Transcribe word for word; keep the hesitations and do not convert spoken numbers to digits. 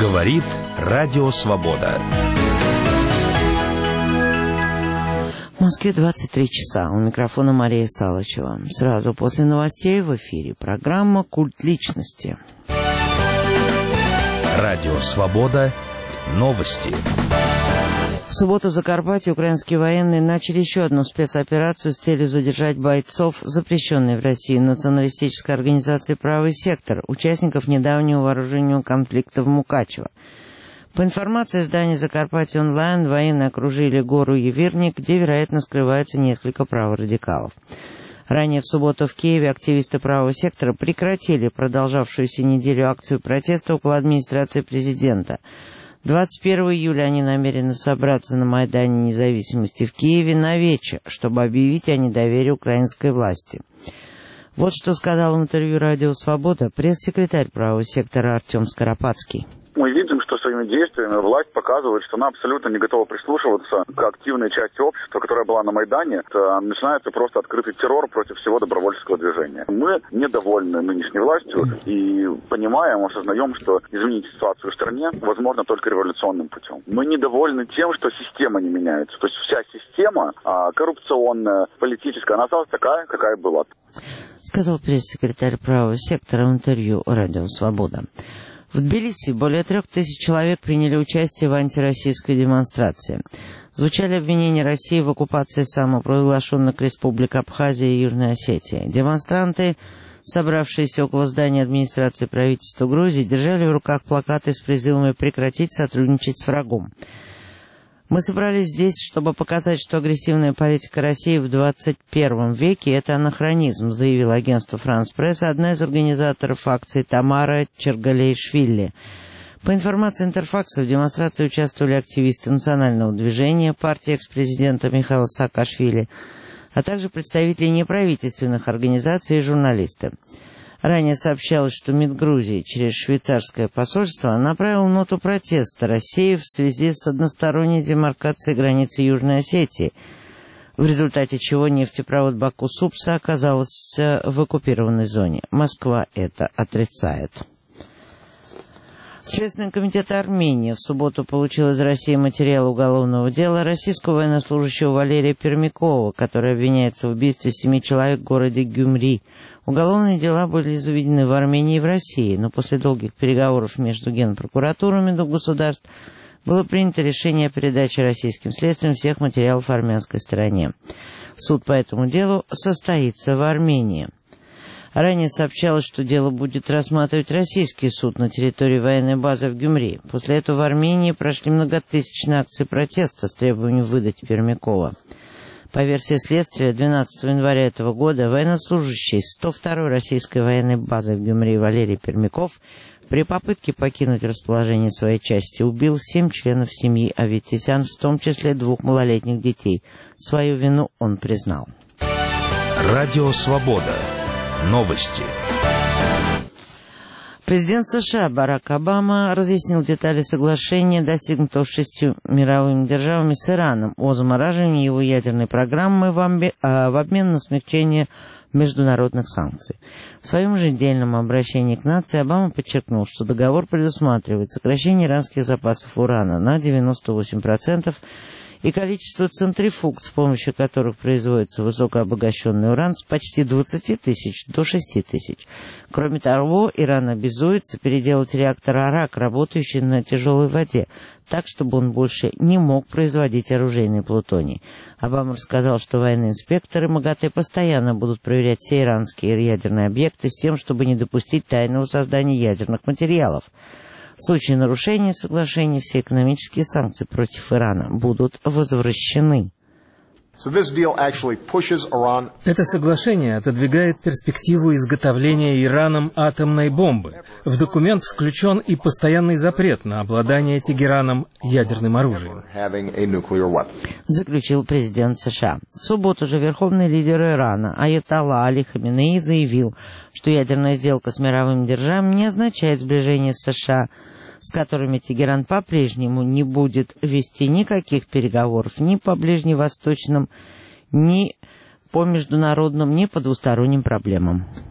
Говорит Радио Свобода. В Москве двадцать три часа. У микрофона Мария Салычева. Сразу после новостей в эфире программа «Культ личности». Радио Свобода. Новости. В субботу в Закарпатье украинские военные начали еще одну спецоперацию с целью задержать бойцов запрещенной в России националистической организации «Правый сектор», участников недавнего вооруженного конфликта в Мукачево. По информации издания «Закарпатье онлайн», военные окружили гору Евирник, где, вероятно, скрывается несколько праворадикалов. Ранее в субботу в Киеве активисты «Правого сектора» прекратили продолжавшуюся неделю акцию протеста около администрации президента. двадцать первого июля они намерены собраться на Майдане Независимости в Киеве на вечер, чтобы объявить о недоверии украинской власти. Вот что сказал в интервью «Радио Свобода» пресс-секретарь «Правого сектора» Артем Скоропадский. Мы видим, что своими действиями власть показывает, что она абсолютно не готова прислушиваться к активной части общества, которая была на Майдане. Это начинается просто открытый террор против всего добровольческого движения. Мы недовольны нынешней властью и понимаем, осознаем, что изменить ситуацию в стране возможно только революционным путем. Мы недовольны тем, что система не меняется. То есть вся система, коррупционная, политическая, она осталась такая, какая была. Сказал пресс-секретарь «Правого сектора» в интервью «Радио Свобода». В Тбилиси более трех тысяч человек приняли участие в антироссийской демонстрации. Звучали обвинения России в оккупации самопровозглашенных республик Абхазия и Южная Осетия. Демонстранты, собравшиеся около здания администрации правительства Грузии, держали в руках плакаты с призывами прекратить сотрудничать с врагом. Мы собрались здесь, чтобы показать, что агрессивная политика России в двадцать первом веке – это анахронизм, заявила агентство «Франс Пресс», одна из организаторов акции Тамара Чергалейшвили. По информации Интерфакса, в демонстрации участвовали активисты национального движения, партии экс-президента Михаила Саакашвили, а также представители неправительственных организаций и журналисты. Ранее сообщалось, что МИД Грузии через швейцарское посольство направил ноту протеста России в связи с односторонней демаркацией границы Южной Осетии, в результате чего нефтепровод Баку-Супса оказался в оккупированной зоне. Москва это отрицает. Следственный комитет Армении в субботу получил из России материал уголовного дела российского военнослужащего Валерия Пермякова, который обвиняется в убийстве семи человек в городе Гюмри. Уголовные дела были заведены в Армении и в России, но после долгих переговоров между генпрокуратурами двух государств было принято решение о передаче российским следствиям всех материалов армянской стороне. Суд по этому делу состоится в Армении. Ранее сообщалось, что дело будет рассматривать российский суд на территории военной базы в Гюмри. После этого в Армении прошли многотысячные акции протеста с требованием выдать Пермякова. По версии следствия, двенадцатого января этого года военнослужащий сто второй российской военной базы в Гюмри Валерий Пермяков при попытке покинуть расположение своей части убил семь членов семьи Аветисян, в том числе двух малолетних детей. Свою вину он признал. Радио Свобода. Новости. Президент США Барак Обама разъяснил детали соглашения, достигнутого шестью мировыми державами с Ираном, о замораживании его ядерной программы в, амби... а, в обмен на смягчение международных санкций. В своем еженедельном обращении к нации Обама подчеркнул, что договор предусматривает сокращение иранских запасов урана на девяносто восемь процентов и количество центрифуг, с помощью которых производится высокообогащенный уран, с почти двадцати тысяч до шести тысяч. Кроме того, Иран обязуется переделать реактор «Арак», работающий на тяжелой воде, так, чтобы он больше не мог производить оружейный плутоний. Обама рассказал, что военные инспекторы МАГАТЭ постоянно будут проверять все иранские ядерные объекты с тем, чтобы не допустить тайного создания ядерных материалов. В случае нарушения соглашения все экономические санкции против Ирана будут возвращены. Это соглашение отодвигает перспективу изготовления Ираном атомной бомбы. В документ включен и постоянный запрет на обладание Тегераном ядерным оружием, заключил президент США. В субботу же верховный лидер Ирана Аятолла Али Хаминеи заявил, что ядерная сделка с мировыми державами не означает сближение с США, с которыми Тегеран по-прежнему не будет вести никаких переговоров ни по ближневосточным, ни по международным, ни по двусторонним проблемам.